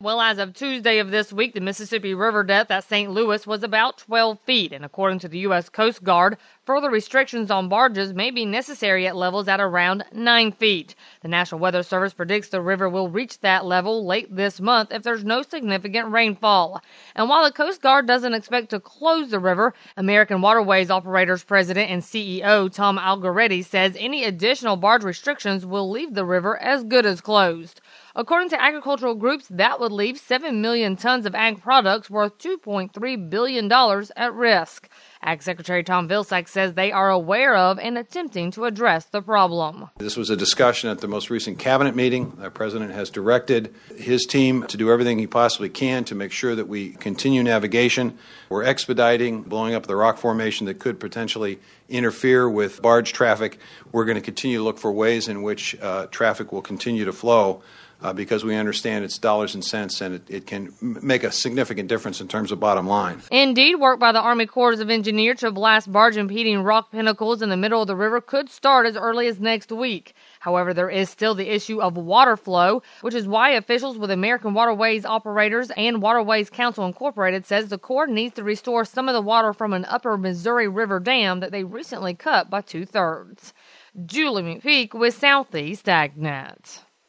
Well, as of Tuesday of this week, the Mississippi River depth at St. Louis was about 12 feet, and according to the U.S. Coast Guard, further restrictions on barges may be necessary at levels at around 9 feet. The National Weather Service predicts the river will reach that level late this month if there's no significant rainfall. And while the Coast Guard doesn't expect to close the river, American Waterways Operators President and CEO Tom Algaretti says any additional barge restrictions will leave the river as good as closed. According to agricultural groups, that would leave 7 million tons of ag products worth $2.3 billion at risk. Ag Secretary Tom Vilsack says they are aware of and attempting to address the problem. This was a discussion at the most recent cabinet meeting. The president has directed his team to do everything he possibly can to make sure that we continue navigation. We're expediting blowing up the rock formation that could potentially interfere with barge traffic. We're going to continue to look for ways in which traffic will continue to flow. Because we understand it's dollars and cents, and it can make a significant difference in terms of bottom line. Indeed, work by the Army Corps of Engineers to blast barge-impeding rock pinnacles in the middle of the river could start as early as next week. However, there is still the issue of water flow, which is why officials with American Waterways Operators and Waterways Council Incorporated says the Corps needs to restore some of the water from an upper Missouri River dam that they recently cut by 2/3. Julie McPeak with Southeast AgNet.